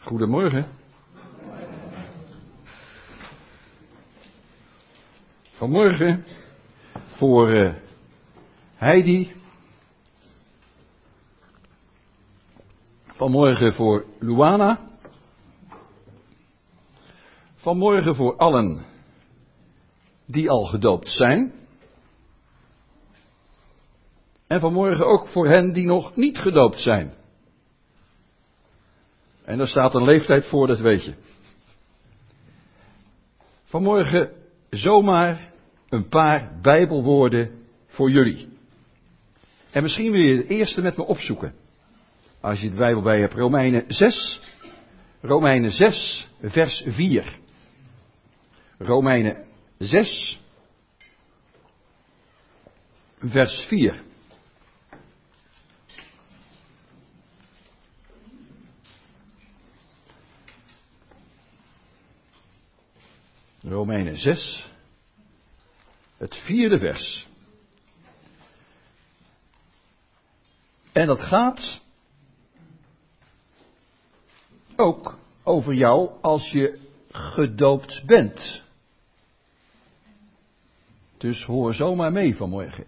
Goedemorgen. Vanmorgen voor Heidi. Vanmorgen voor Luana. Vanmorgen voor allen die al gedoopt zijn. En vanmorgen ook voor hen die nog niet gedoopt zijn. En daar staat een leeftijd voor, dat weet je. Vanmorgen zomaar een paar Bijbelwoorden voor jullie. En misschien wil je het eerste met me opzoeken. Als je de Bijbel bij hebt, Romeinen 6, vers 4. Romeinen 6, vers 4. Romeinen 6, het 4e vers. En dat gaat ook over jou als je gedoopt bent. Dus hoor zomaar mee vanmorgen.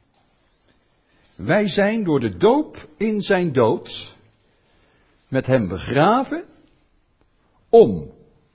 Wij zijn door de doop in zijn dood met hem begraven om,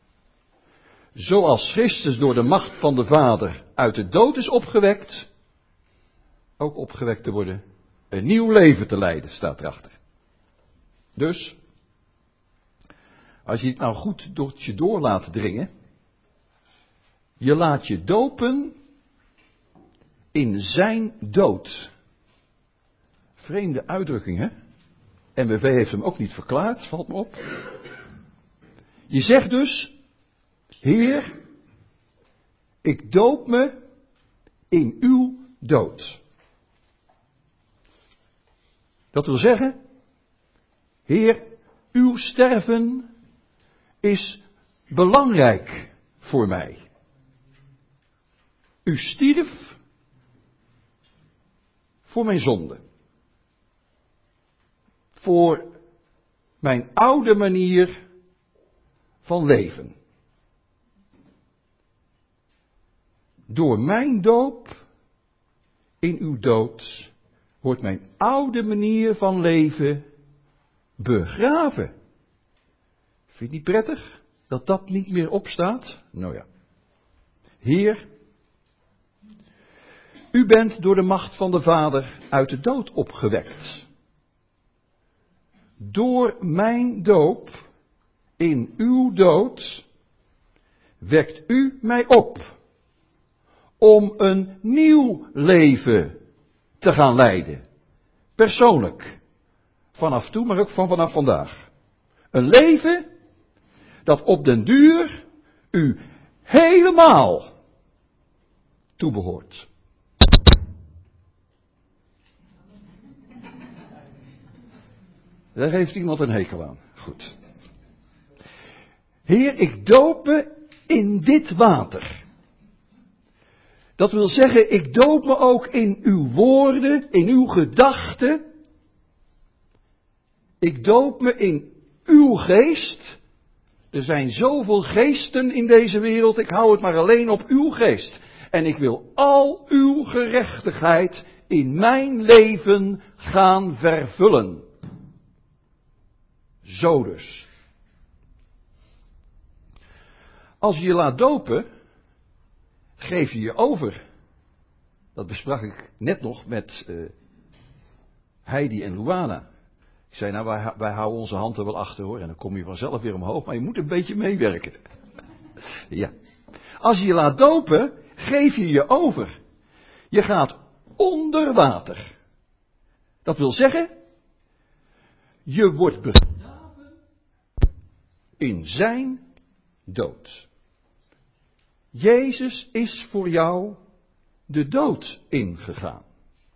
zoals Christus door de macht van de Vader uit de dood is opgewekt, ook opgewekt te worden, een nieuw leven te leiden, staat erachter. Dus, als je het nou goed door je door laat dringen, je laat je dopen in zijn dood. Vreemde uitdrukking, hè? MBV heeft hem ook niet verklaard, valt me op. Je zegt dus, Heer, ik doop me in uw dood. Dat wil zeggen, Heer, uw sterven is belangrijk voor mij. U stierf voor mijn zonde. Voor mijn oude manier van leven. Door mijn doop in uw dood wordt mijn oude manier van leven begraven. Vind je het niet prettig dat dat niet meer opstaat? Nou ja. Heer, u bent door de macht van de Vader uit de dood opgewekt. Door mijn doop in uw dood wekt u mij op om een nieuw leven te gaan leiden. Persoonlijk. Vanaf toen, maar ook vanaf vandaag. Een leven dat op den duur u helemaal toebehoort. Daar heeft iemand een hekel aan. Goed. Heer, ik doop me in dit water. Dat wil zeggen, ik doop me ook in uw woorden, in uw gedachten. Ik doop me in uw geest. Er zijn zoveel geesten in deze wereld, ik hou het maar alleen op uw geest. En ik wil al uw gerechtigheid in mijn leven gaan vervullen. Zo dus. Als je je laat dopen, geef je je over. Dat besprak ik net nog met Heidi en Luana. Ik zei, nou, wij houden onze hand er wel achter hoor. En dan kom je vanzelf weer omhoog, maar je moet een beetje meewerken. Ja. Als je je laat dopen, geef je je over. Je gaat onder water. Dat wil zeggen, je wordt begraven in zijn dood. Jezus is voor jou de dood ingegaan.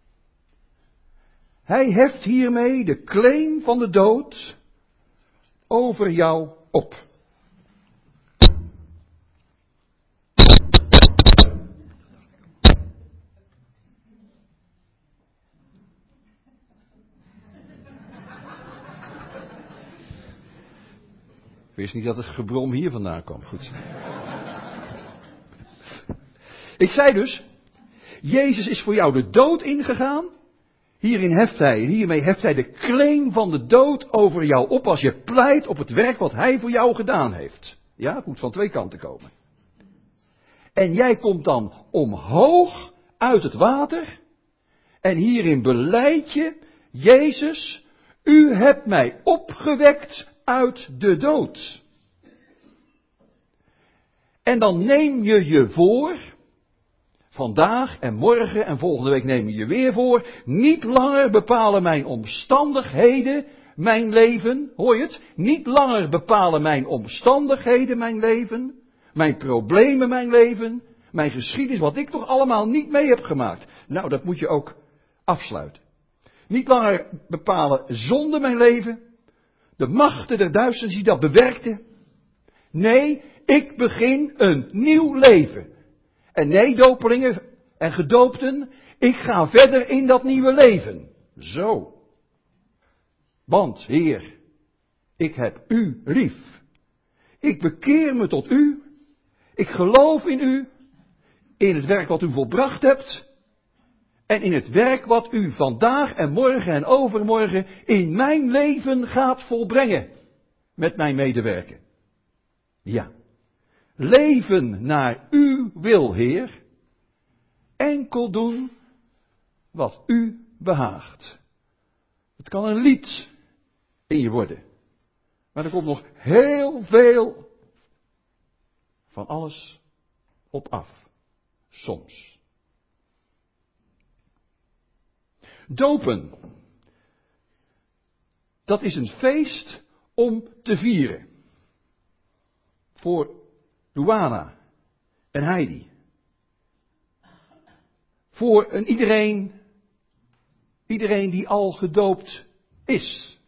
Hij heft hiermee de claim van de dood over jou op. wist niet dat het gebrom hier vandaan kwam. Goed. Ik zei dus, Jezus is voor jou de dood ingegaan. Hiermee heft hij de claim van de dood over jou op als je pleit op het werk wat hij voor jou gedaan heeft. Ja, het moet van twee kanten komen. En jij komt dan omhoog uit het water. En hierin belijd je, Jezus, u hebt mij opgewekt uit de dood. En dan neem je je voor, vandaag en morgen en volgende week neem je je weer voor, niet langer bepalen mijn omstandigheden mijn leven, hoor je het? Niet langer bepalen mijn omstandigheden mijn leven, mijn problemen mijn leven, mijn geschiedenis, wat ik toch allemaal niet mee heb gemaakt. Nou, dat moet je ook afsluiten. Niet langer bepalen zonde mijn leven, de machten der duisternis die dat bewerkten. Nee, ik begin een nieuw leven. En nee, dopelingen en gedoopten, ik ga verder in dat nieuwe leven. Zo. Want, Heer, ik heb u lief. Ik bekeer me tot u. Ik geloof in u. In het werk wat u volbracht hebt. En in het werk wat u vandaag en morgen en overmorgen in mijn leven gaat volbrengen. Met mijn medewerken. Ja. Leven naar uw wil, Heer. Enkel doen wat u behaagt. Het kan een lied in je worden. Maar er komt nog heel veel van alles op af. Soms. Dopen. Dat is een feest om te vieren. Voor Luana en Heidi. Voor iedereen die al gedoopt is.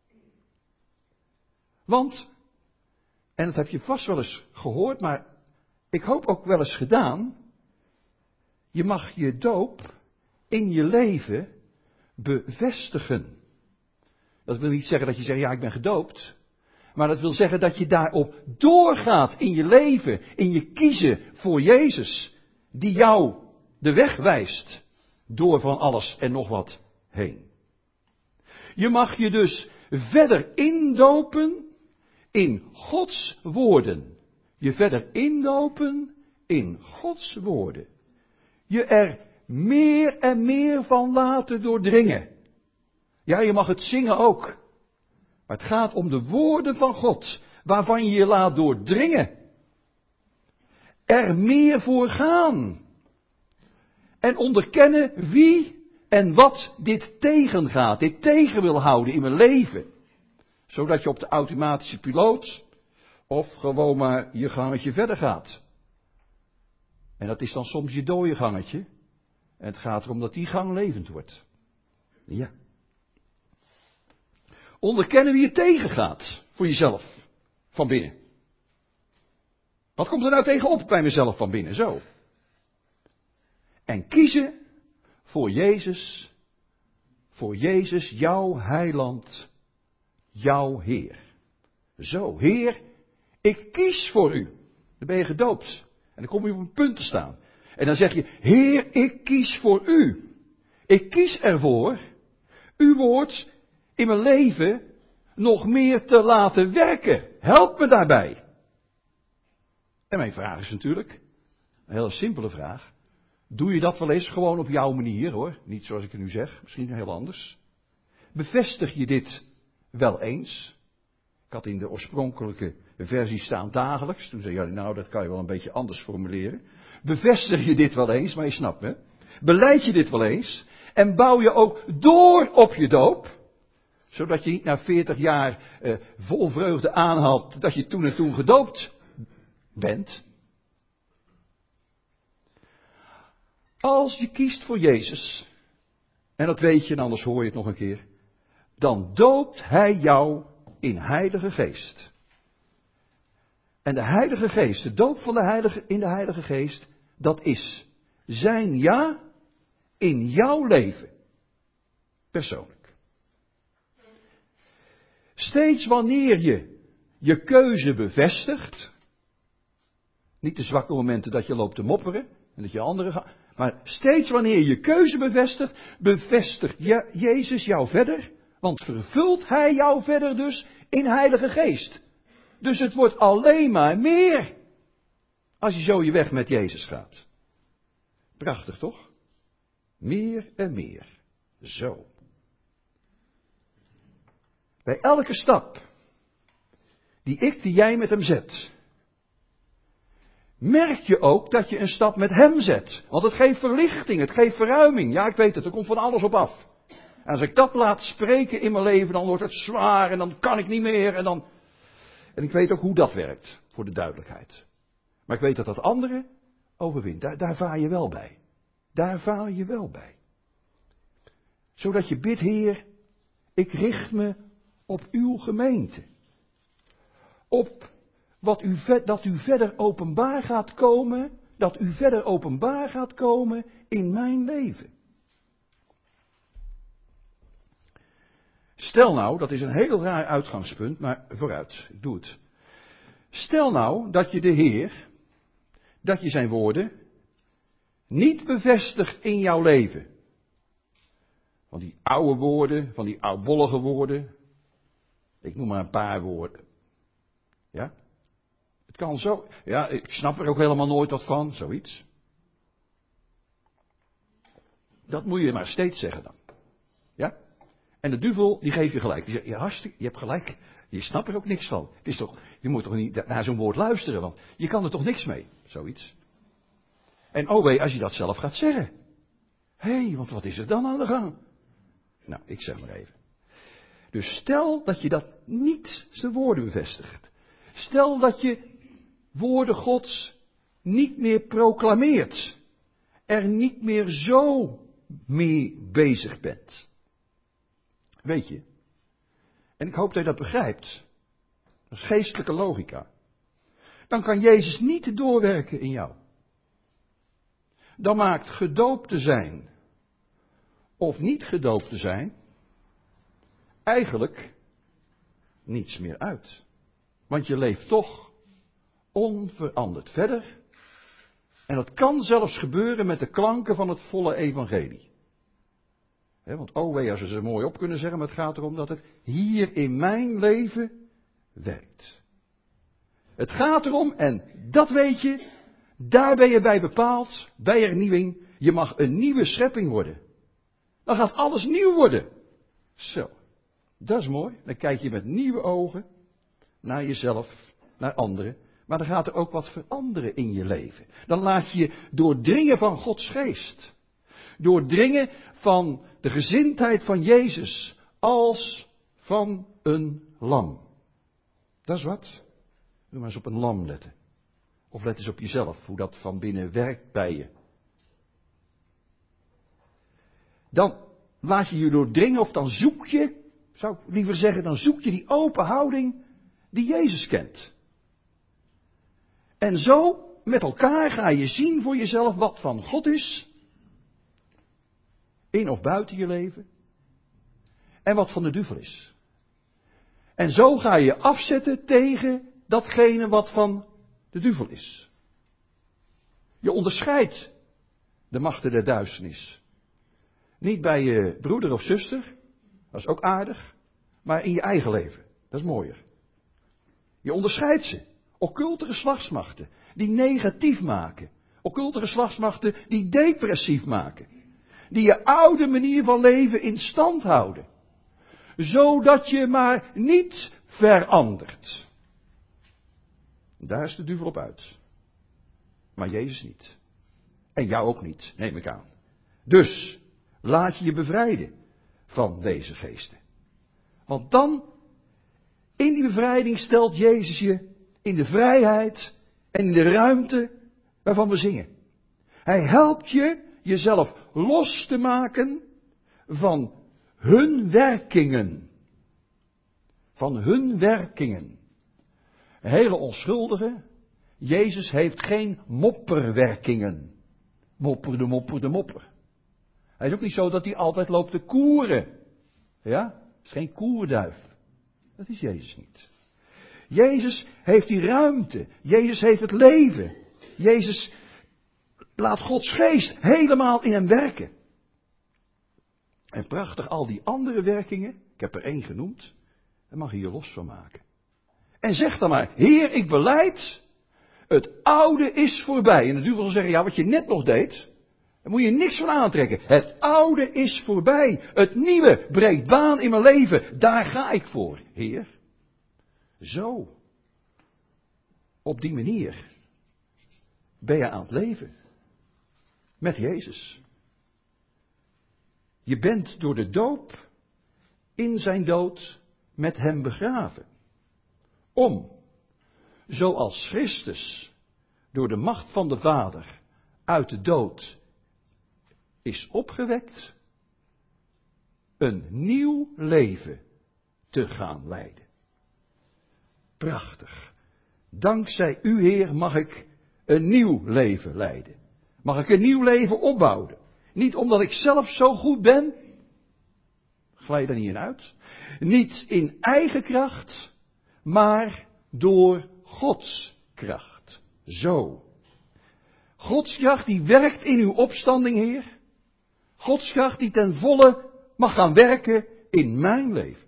Want, en dat heb je vast wel eens gehoord, maar ik hoop ook wel eens gedaan. Je mag je doop in je leven bevestigen. Dat wil niet zeggen dat je zegt, ja, ik ben gedoopt. Maar dat wil zeggen dat je daarop doorgaat in je leven, in je kiezen voor Jezus, die jou de weg wijst, door van alles en nog wat heen. Je mag je dus verder indopen in Gods woorden. Je verder indopen in Gods woorden. Je er meer en meer van laten doordringen. Ja, je mag het zingen ook. Maar het gaat om de woorden van God, waarvan je je laat doordringen. Er meer voor gaan. En onderkennen wie en wat dit tegengaat, dit tegen wil houden in mijn leven. Zodat je op de automatische piloot of gewoon maar je gangetje verder gaat. En dat is dan soms je dode gangetje. En het gaat erom dat die gang levend wordt. Ja. Onderkennen wie je tegengaat voor jezelf van binnen. Wat komt er nou tegenop bij mezelf van binnen? Zo. En kiezen voor Jezus, jouw heiland, jouw Heer. Zo, Heer, ik kies voor u. Dan ben je gedoopt. En dan kom je op een punt te staan. En dan zeg je, Heer, ik kies voor u. Ik kies ervoor uw woord in mijn leven nog meer te laten werken. Help me daarbij. En mijn vraag is natuurlijk, een hele simpele vraag. Doe je dat wel eens gewoon op jouw manier hoor. Niet zoals ik het nu zeg, misschien heel anders. Bevestig je dit wel eens? Ik had in de oorspronkelijke versie staan dagelijks. Toen zei jullie, nou dat kan je wel een beetje anders formuleren. Bevestig je dit wel eens, maar je snapt me. Belijd je dit wel eens. En bouw je ook door op je doop. Zodat je niet na 40 jaar vol vreugde aanhaalt dat je toen en toen gedoopt bent. Als je kiest voor Jezus, en dat weet je en anders hoor je het nog een keer, dan doopt Hij jou in Heilige Geest. En de Heilige Geest, de doop van de Heilige in de Heilige Geest, dat is zijn ja in jouw leven. Persoonlijk. Steeds wanneer je je keuze bevestigt. Niet de zwakke momenten dat je loopt te mopperen en dat je anderen gaat. Maar steeds wanneer je keuze bevestigt Jezus jou verder. Want vervult Hij jou verder dus in Heilige Geest. Dus het wordt alleen maar meer. Als je zo je weg met Jezus gaat. Prachtig toch? Meer en meer. Zo. Bij elke stap die jij met hem zet, merk je ook dat je een stap met hem zet. Want het geeft verlichting, het geeft verruiming. Ja, ik weet het, er komt van alles op af. En als ik dat laat spreken in mijn leven, dan wordt het zwaar en dan kan ik niet meer. En ik weet ook hoe dat werkt, voor de duidelijkheid. Maar ik weet dat andere overwint. Daar vaar je wel bij. Daar vaar je wel bij. Zodat je bidt, Heer, ik richt me op uw gemeente. Op dat u verder openbaar gaat komen. Dat u verder openbaar gaat komen in mijn leven. Stel nou, dat is een heel raar uitgangspunt, maar vooruit, ik doe het. Stel nou dat je de Heer, dat je zijn woorden niet bevestigt in jouw leven. Van die oude woorden, van die oudbollige woorden. Ik noem maar een paar woorden. Ja? Het kan zo. Ja, ik snap er ook helemaal nooit wat van, zoiets. Dat moet je maar steeds zeggen dan. Ja? En de duivel, die geeft je gelijk. Die zegt, ja, hartstikke, je hebt gelijk. Je snapt er ook niks van. Het is toch, je moet toch niet naar zo'n woord luisteren, want je kan er toch niks mee. Zoiets. En oh wee, als je dat zelf gaat zeggen. Hé, want wat is er dan aan de gang? Nou, ik zeg maar even. Dus stel dat je dat niet zijn woorden bevestigt. Stel dat je woorden Gods niet meer proclameert. Er niet meer zo mee bezig bent. Weet je. En ik hoop dat je dat begrijpt. Dat is geestelijke logica. Dan kan Jezus niet doorwerken in jou. Dan maakt gedoopt te zijn of niet gedoopt te zijn eigenlijk niets meer uit. Want je leeft toch onveranderd verder. En dat kan zelfs gebeuren met de klanken van het volle evangelie. Want oh wee, als we ze mooi op kunnen zeggen, maar het gaat erom dat het hier in mijn leven werkt. Het gaat erom, en dat weet je, daar ben je bij bepaald, bij hernieuwing, je mag een nieuwe schepping worden. Dan gaat alles nieuw worden. Zo, dat is mooi. Dan kijk je met nieuwe ogen naar jezelf, naar anderen. Maar dan gaat er ook wat veranderen in je leven. Dan laat je je doordringen van Gods geest. Doordringen van de gezindheid van Jezus als van een lam. Dat is wat. Doe maar eens op een lam letten. Of let eens op jezelf, hoe dat van binnen werkt bij je. Dan laat je je doordringen of dan zoek je, zou ik liever zeggen, dan zoek je die open houding die Jezus kent. En zo met elkaar ga je zien voor jezelf wat van God is. In of buiten je leven. En wat van de duivel is. En zo ga je afzetten tegen datgene wat van de duivel is. Je onderscheidt de machten der duisternis. Niet bij je broeder of zuster, dat is ook aardig, maar in je eigen leven. Dat is mooier. Je onderscheidt ze. Occulte geslachtsmachten die negatief maken. Occulte geslachtsmachten die depressief maken. Die je oude manier van leven in stand houden. Zodat je maar niet verandert. Daar is de duivel op uit. Maar Jezus niet. En jou ook niet, neem ik aan. Dus laat je je bevrijden van deze geesten. Want dan, in die bevrijding stelt Jezus je in de vrijheid en in de ruimte waarvan we zingen. Hij helpt je jezelf los te maken van hun werkingen. Van hun werkingen. Een hele onschuldige. Jezus heeft geen mopperwerkingen. Mopper de mopper de mopper. Hij is ook niet zo dat hij altijd loopt te koeren. Ja? Het is geen koerduif. Dat is Jezus niet. Jezus heeft die ruimte. Jezus heeft het leven. Jezus laat Gods geest helemaal in hem werken. En prachtig, al die andere werkingen, ik heb er 1 genoemd, daar mag je je los van maken. En zeg dan maar, Heer, ik belijd, het oude is voorbij. En de duivel zal zeggen, ja, wat je net nog deed, daar moet je niks van aantrekken. Het oude is voorbij. Het nieuwe breekt baan in mijn leven. Daar ga ik voor, Heer. Zo. Op die manier ben je aan het leven. Met Jezus. Je bent door de doop in zijn dood met hem begraven. Om, zoals Christus door de macht van de Vader uit de dood is opgewekt, een nieuw leven te gaan leiden. Prachtig. Dankzij u, Heer, mag ik een nieuw leven leiden. Mag ik een nieuw leven opbouwen. Niet omdat ik zelf zo goed ben, glij daar niet in uit. Niet in eigen kracht, maar door Gods kracht. Zo. Gods kracht die werkt in uw opstanding, Heer. Gods kracht die ten volle mag gaan werken in mijn leven.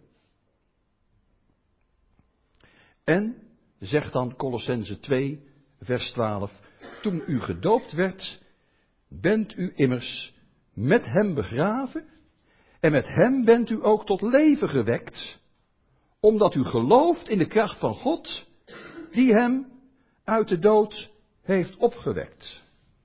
En, zegt dan Kolossenzen 2, vers 12, toen u gedoopt werd, bent u immers met hem begraven en met hem bent u ook tot leven gewekt, omdat u gelooft in de kracht van God, die hem uit de dood heeft opgewekt.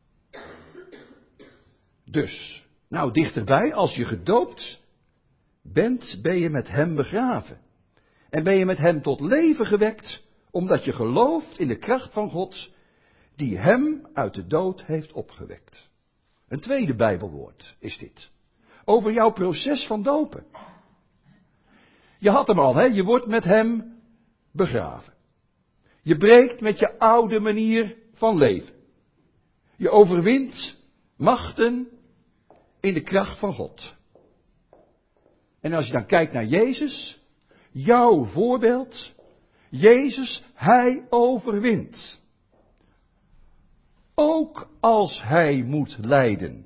Dus, nou dichterbij, als je gedoopt bent, ben je met hem begraven. En ben je met hem tot leven gewekt, omdat je gelooft in de kracht van God, die hem uit de dood heeft opgewekt. Een tweede Bijbelwoord is dit. Over jouw proces van dopen. Je had hem al, hè? Je wordt met hem begraven. Je breekt met je oude manier van leven. Je overwint machten in de kracht van God. En als je dan kijkt naar Jezus, jouw voorbeeld, Jezus, hij overwint. Ook als hij moet lijden.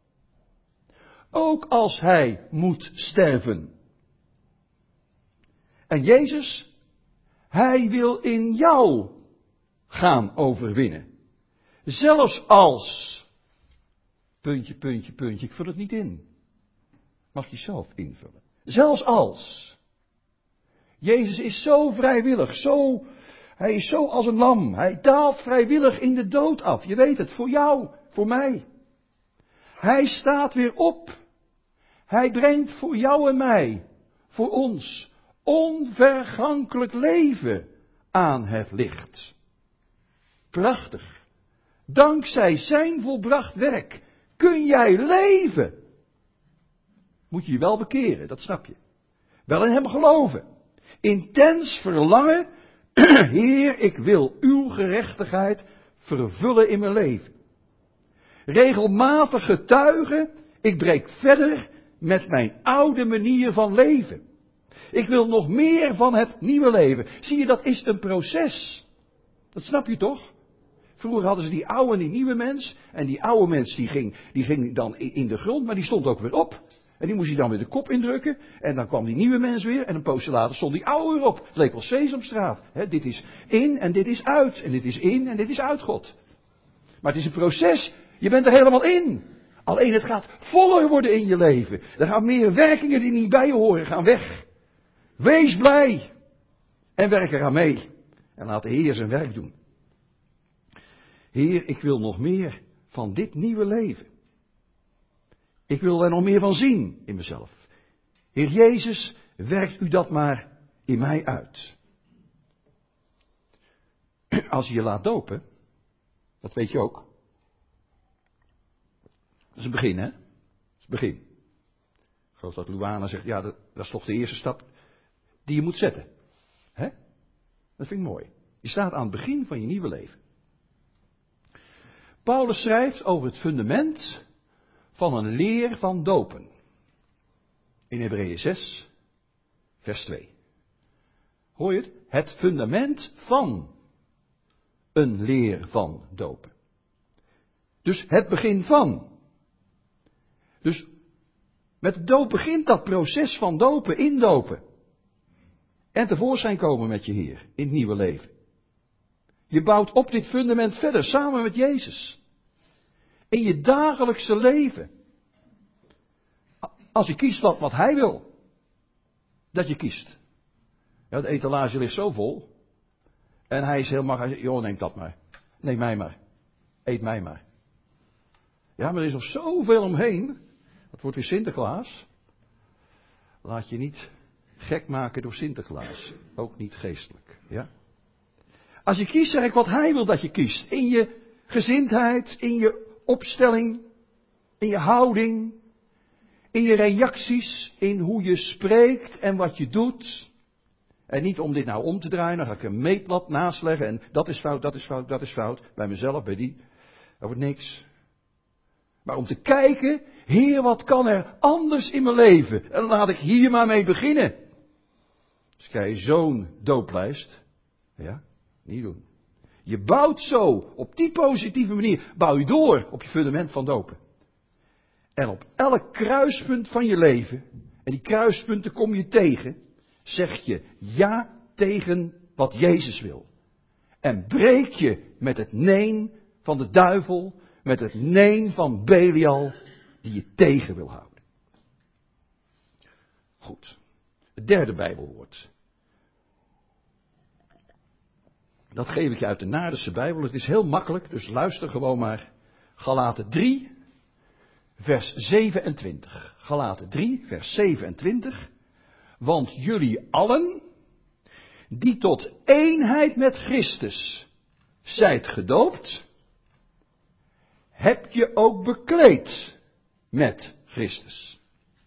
Ook als hij moet sterven. En Jezus, hij wil in jou gaan overwinnen. Zelfs als, puntje, puntje, puntje, ik vul het niet in. Mag je zelf invullen. Zelfs als. Jezus is zo vrijwillig, hij is zo als een lam. Hij daalt vrijwillig in de dood af. Je weet het, voor jou, voor mij. Hij staat weer op. Hij brengt voor jou en mij, voor ons, onvergankelijk leven aan het licht. Prachtig. Dankzij zijn volbracht werk kun jij leven. Moet je je wel bekeren, dat snap je. Wel in hem geloven. Intens verlangen, Heer, ik wil uw gerechtigheid vervullen in mijn leven. Regelmatig getuigen, ik breek verder met mijn oude manier van leven. Ik wil nog meer van het nieuwe leven. Zie je, dat is een proces. Dat snap je toch? Vroeger hadden ze die oude en die nieuwe mens. En die oude mens die ging dan in de grond, maar die stond ook weer op. En die moest hij dan weer de kop indrukken. En dan kwam die nieuwe mens weer. En een poosje later stond die oude weer op. Het leek wel Sesamstraat. Dit is in en dit is uit. En dit is in en dit is uit God. Maar het is een proces. Je bent er helemaal in. Alleen het gaat voller worden in je leven. Er gaan meer werkingen die niet bij je horen, gaan weg. Wees blij. En werk eraan mee. En laat de Heer zijn werk doen. Heer, ik wil nog meer van dit nieuwe leven. Ik wil er nog meer van zien in mezelf. Heer Jezus, werkt u dat maar in mij uit. Als je je laat dopen, dat weet je ook. Dat is een begin, hè? Dat is het begin. Ik geloof dat Luana zegt, ja, dat is toch de eerste stap die je moet zetten. Hè? Dat vind ik mooi. Je staat aan het begin van je nieuwe leven. Paulus schrijft over het fundament van een leer van dopen. In Hebreeën 6, vers 2. Hoor je het? Het fundament van een leer van dopen. Dus het begin van. Dus met doop begint dat proces van dopen, indopen. En tevoorschijn komen met je Heer in het nieuwe leven. Je bouwt op dit fundament verder samen met Jezus. In je dagelijkse leven. Als je kiest wat Hij wil. Dat je kiest. Ja, de etalage ligt zo vol. En Hij is heel makkelijk. Joh, neem dat maar. Neem mij maar. Eet mij maar. Ja, maar er is nog zoveel omheen. Dat wordt weer Sinterklaas. Laat je niet gek maken door Sinterklaas. Ook niet geestelijk. Ja? Als je kiest, zeg ik wat Hij wil dat je kiest. In je gezindheid, in je opstelling, in je houding, in je reacties, in hoe je spreekt en wat je doet. En niet om dit nou om te draaien, dan ga ik een meetlat naast leggen en dat is fout, dat is fout, dat is fout. Bij mezelf, bij die. Dat wordt niks. Maar om te kijken, Heer, wat kan er anders in mijn leven? En laat ik hier maar mee beginnen. Dus krijg je zo'n dooplijst. Ja, niet doen. Je bouwt zo, op die positieve manier, bouw je door op je fundament van dopen. En op elk kruispunt van je leven, en die kruispunten kom je tegen, zeg je ja tegen wat Jezus wil. En breek je met het neen van de duivel, met het neen van Belial, die je tegen wil houden. Goed. Het derde Bijbelwoord. Dat geef ik je uit de Naardense Bijbel. Het is heel makkelijk, dus luister gewoon maar. Galaten 3, vers 27. Galaten 3, vers 27. Want jullie allen, die tot eenheid met Christus zijt gedoopt, heb je ook bekleed met Christus.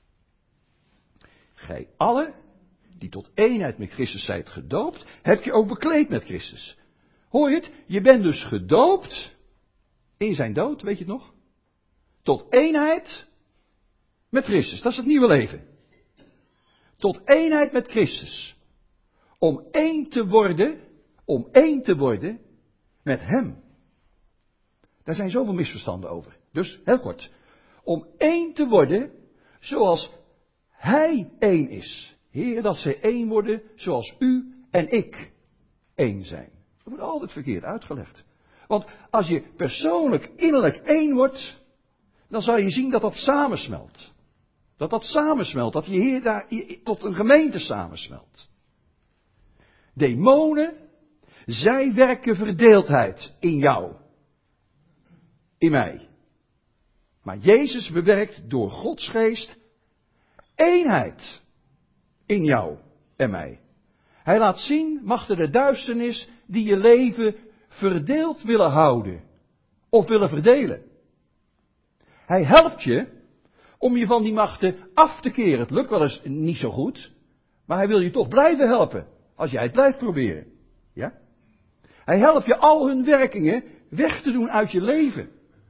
Gij allen, die tot eenheid met Christus zijt gedoopt, heb je ook bekleed met Christus. Hoor je het? Je bent dus gedoopt in zijn dood, weet je het nog? Tot eenheid met Christus. Dat is het nieuwe leven. Tot eenheid met Christus. Om één te worden met Hem. Daar zijn zoveel misverstanden over. Dus, heel kort. Om één te worden zoals Hij één is. Heer, dat zij één worden zoals u en ik één zijn. Dat wordt altijd verkeerd uitgelegd. Want als je persoonlijk innerlijk één wordt, dan zal je zien dat dat samensmelt. Dat samensmelt, dat je Heer daar tot een gemeente samensmelt. Demonen, zij werken verdeeldheid in jou. In mij. Maar Jezus bewerkt door Gods geest eenheid in jou en mij. Hij laat zien, machten de duisternis die je leven verdeeld willen houden. Of willen verdelen. Hij helpt je om je van die machten af te keren. Het lukt wel eens niet zo goed. Maar hij wil je toch blijven helpen. Als jij het blijft proberen. Ja? Hij helpt je al hun werkingen weg te doen uit je leven.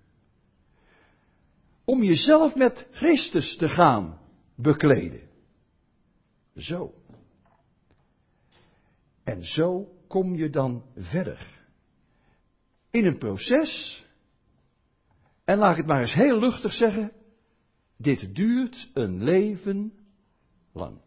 Om jezelf met Christus te gaan bekleden. Zo. En zo kom je dan verder. In een proces. En laat ik het maar eens heel luchtig zeggen. Dit duurt een leven lang.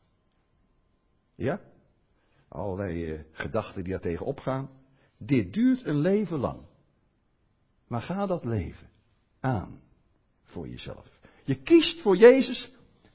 Ja? Allerlei gedachten die daar tegen opgaan. Dit duurt een leven lang. Maar ga dat leven aan voor jezelf. Je kiest voor Jezus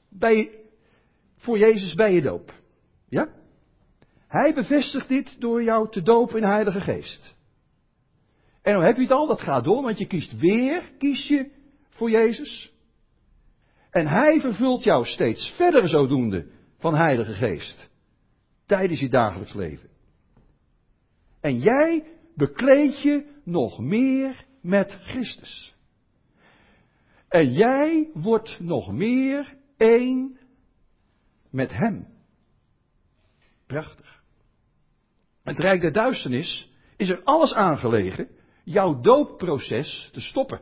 bij je doop. Ja? Hij bevestigt dit door jou te dopen in de Heilige Geest. En dan heb je het al, dat gaat door, want je kies je voor Jezus. En Hij vervult jou steeds verder zodoende van Heilige Geest. Tijdens je dagelijks leven. En jij bekleed je nog meer met Christus. En jij wordt nog meer één met Hem. Prachtig. Het Rijk der Duisternis is er alles aangelegen jouw doopproces te stoppen.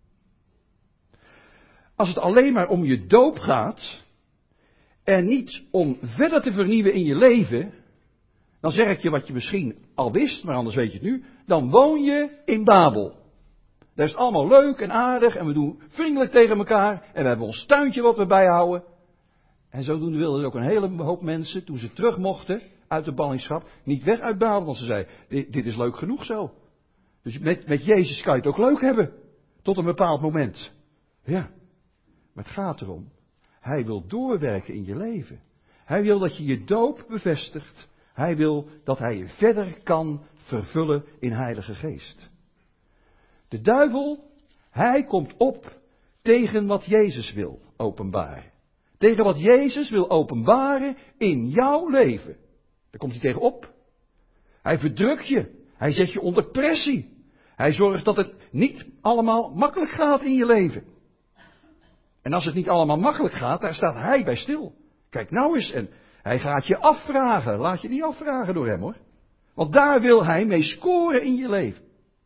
Als het alleen maar om je doop gaat en niet om verder te vernieuwen in je leven, Dan zeg ik je wat je misschien al wist, maar anders weet je het nu. Dan woon je in Babel. Dat is allemaal leuk en aardig en we doen vriendelijk tegen elkaar. En we hebben ons tuintje wat we bijhouden. En zodoende wilden ook een hele hoop mensen, toen ze terug mochten uit de ballingschap, niet weg uit Babel. Want ze zeiden, dit is leuk genoeg zo. Dus met Jezus kan je het ook leuk hebben. Tot een bepaald moment. Ja, maar het gaat erom. Hij wil doorwerken in je leven. Hij wil dat je je doop bevestigt. Hij wil dat hij je verder kan vervullen in Heilige Geest. De duivel, hij komt op tegen wat Jezus wil openbaren. Tegen wat Jezus wil openbaren in jouw leven. Daar komt hij tegen op. Hij verdrukt je. Hij zet je onder pressie. Hij zorgt dat het niet allemaal makkelijk gaat in je leven. En als het niet allemaal makkelijk gaat, daar staat hij bij stil. Kijk nou eens, en hij gaat je afvragen. Laat je niet afvragen door hem hoor. Want daar wil hij mee scoren in je leven.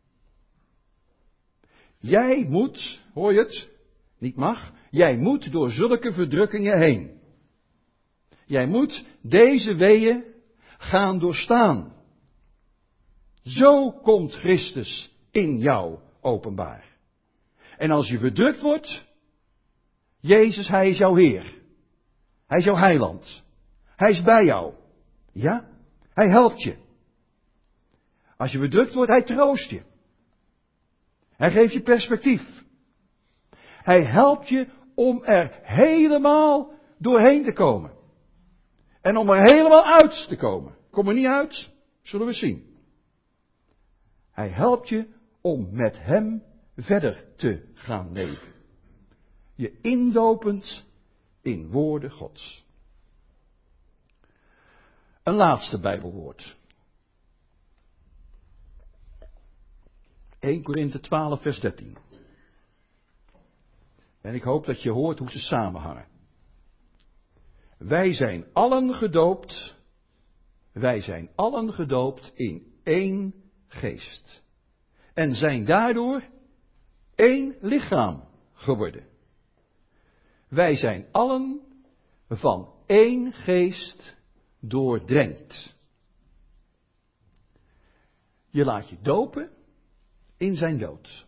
Jij moet, hoor je het? Niet mag. Jij moet door zulke verdrukkingen heen. Jij moet deze weeën gaan doorstaan. Zo komt Christus in jou openbaar. En als je verdrukt wordt, Jezus, hij is jouw Heer. Hij is jouw heiland. Hij is bij jou. Ja? Hij helpt je. Als je verdrukt wordt, hij troost je. Hij geeft je perspectief. Hij helpt je om er helemaal doorheen te komen. En om er helemaal uit te komen. Kom er niet uit, zullen we zien. Hij helpt je om met hem verder te gaan leven. Je indopend in woorden Gods. Een laatste Bijbelwoord. 1 Korinthe 12 vers 13. En ik hoop dat je hoort hoe ze samenhangen. Wij zijn allen gedoopt in één geest. En zijn daardoor één lichaam geworden. Wij zijn allen van één geest doordrenkt. Je laat je dopen in zijn dood.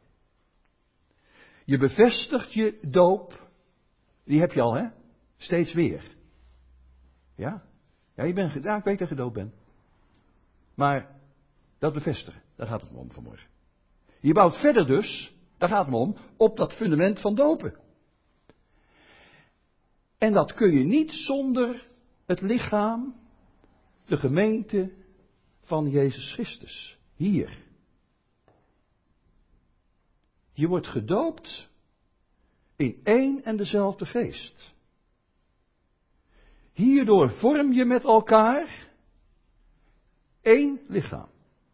Je bevestigt je doop, die heb je al hè, steeds weer. Ja, ik weet dat je gedoopt bent. Maar dat bevestigen, daar gaat het me om vanmorgen. Je bouwt verder dus, daar gaat het me om, op dat fundament van dopen. En dat kun je niet zonder het lichaam, de gemeente van Jezus Christus. Hier. Je wordt gedoopt in één en dezelfde geest. Hierdoor vorm je met elkaar één lichaam.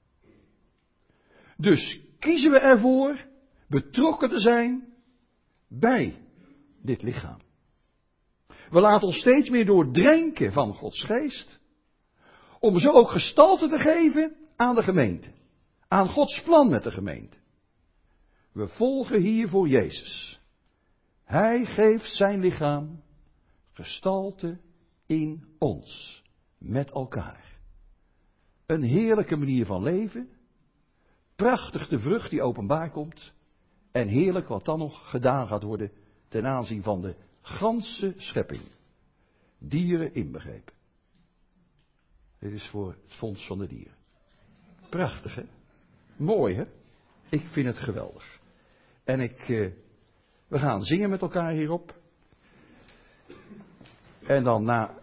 Dus kiezen we ervoor betrokken te zijn bij dit lichaam. We laten ons steeds meer doordrenken van Gods geest, om zo ook gestalte te geven aan de gemeente, aan Gods plan met de gemeente. We volgen hiervoor Jezus. Hij geeft zijn lichaam gestalte in ons, met elkaar. Een heerlijke manier van leven, prachtig de vrucht die openbaar komt, en heerlijk wat dan nog gedaan gaat worden ten aanzien van de ganse schepping, dieren inbegrepen. Dit is voor het Fonds van de Dieren. Prachtig hè? Mooi hè? Ik vind het geweldig. En we gaan zingen met elkaar hierop. En dan na